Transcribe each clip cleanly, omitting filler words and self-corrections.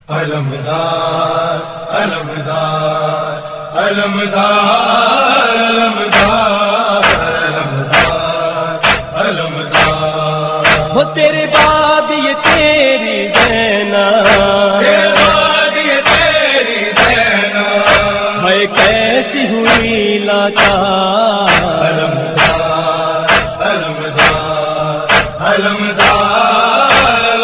علمدار علمدار علمدار علمدار علمدار علمدار وہ تیرے بعد یہ تیری دینا، تیرے بعد یہ تیری دینا، ہے کیسی ہوئی لاچار، علمدار علمدار علمدار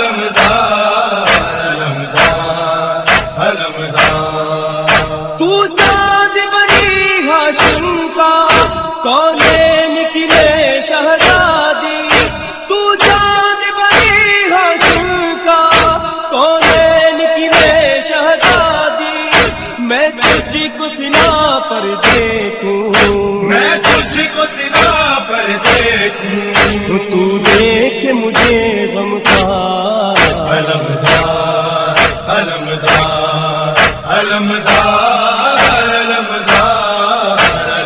تو چاند بنی ہاشم کا کونین کی ہے شہزادی، تو چاند بنی ہاشم کا کونین کی ہے شہزادی، میں تجھ کو سنا پر دیکھوں، میں تجھ کو سنا پر دیکھوں، تو دیکھ مجھے غم کا، علمدار علمدار علمدار علمدار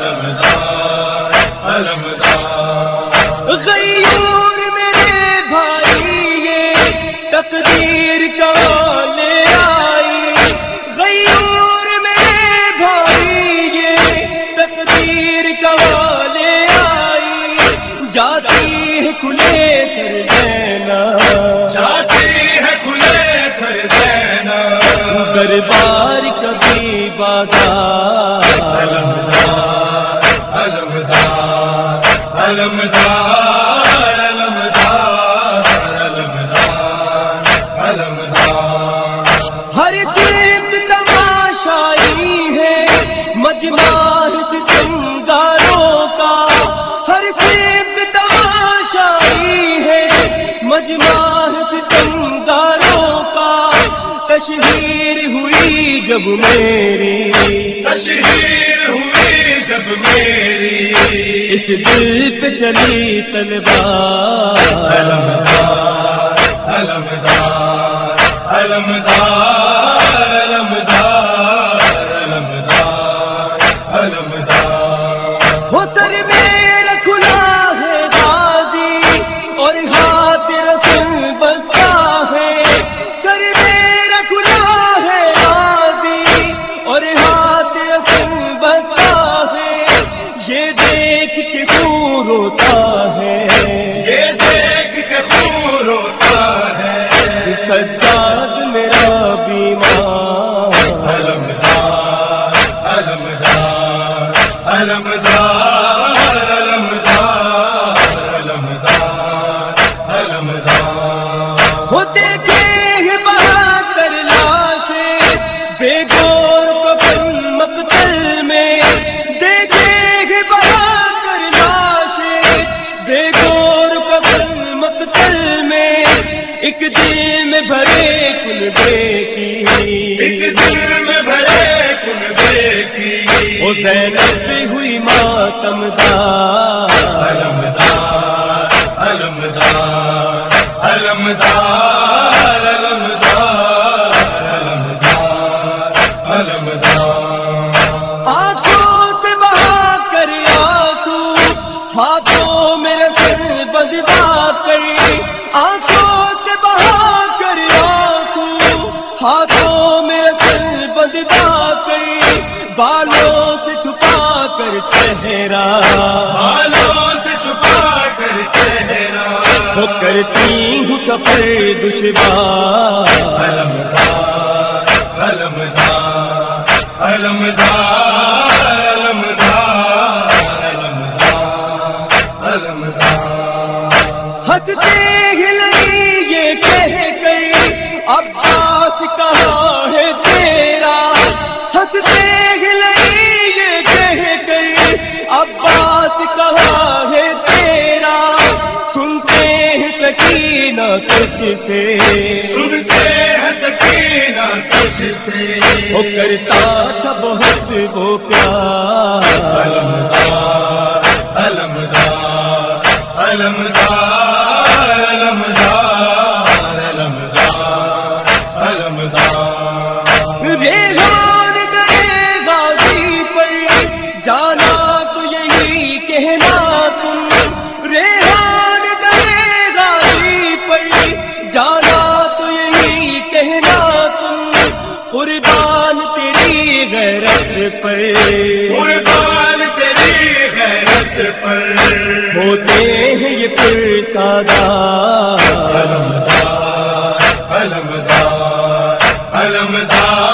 علمدار علمدار غیور میرے بھائی یہ تقدیر کا لے آئی، غیور میرے بھائی یہ تقدیر کا لے آئی، جاتی ہے کھلے کر دینا، جاتی ہے کھلے کر دینا، دربار کبھی بازار، علمدار علمدار علمدار علمدار علمدار علمدار ہر چیز تماشائی ہے مجمع ستمگاروں کا، ہر چیز تماشائی ہے مجمع ستمگاروں کا، تشہیر ہوئی جب میری، تشہیر ہوئی جب میری، اس دل پہ چلی تلوار، علمدار علمدار علمدار علمدار علمدار علمدار ہو سر میرا کھلا ہے غازی اور ہاتھ رسول بستا ہے، سر میرا کھلا ہے غازی اور ہاتھ رسول بستا ہے، یہ دیکھ کے خون روتا ہے، یہ دیکھ کے خون روتا ہے، سجاد میرا بیمار، علمدار علمدار علمدار علمدار علمدار علمدار وہ دیکھے ہیں بہادر لاشیں بے گور کفن مقتل میں، دیکھے ہیں بہادر لاشیں بے گور کفن مقتل میں، ایک دل میں بھرے کلبے کی، ایک دل میں بھرے کنبے کی، وہ زینب بھی ہوئی ماتمدار، علمدار علمدار علمدار علمدار علمدار علمدار آنکھوں سے بہا کر آنسو ہاتھوں میں رسل بزدا کر، آنکھوں سے بہا کر آنسو ہاتھوں میں رسل بزدا کر، بالوں سے چھپا کر چہرہ، بالوں سے چھپا کر چہرہ، وہ کرتی ہوں سفر دشوار، علمدار علمدار علمدار علمدار علمدار علمدار ہنستے ہلئی یہ کہہ کر عباس کہاں ہے تیرا، ہنستے ہلئی یہ کہہ کر عباس کہاں ہے تیرا، سنتے ہیں سکینہ تجھ سے، سنتے ہیں سکینہ تجھ سے، وہ کرتا تھا بہت وہ پیار، علمدار علمدار علمدار علمدار علمدار علمدار ریحان کرے غازی پر جانا تو یہی کہنا تم، ریحان کرے غازی پر جانا تو یہی کہنا تم، قربان تیری غیرت پر، قربان تیری غیرت پر ہوتے ہیں یہ پھر سادہ علمدار علمدار علمدار